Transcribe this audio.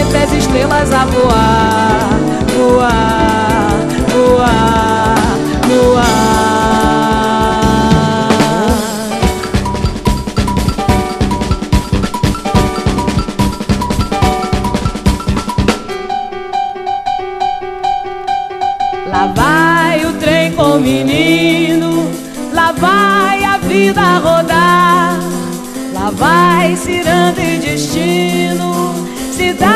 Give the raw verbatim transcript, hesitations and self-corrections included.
entre as estrelas a voar, voar, voar, voar. Lá vai o trem com o menino, lá vai a vida rodar, lá vai ciranda e destino, cidade.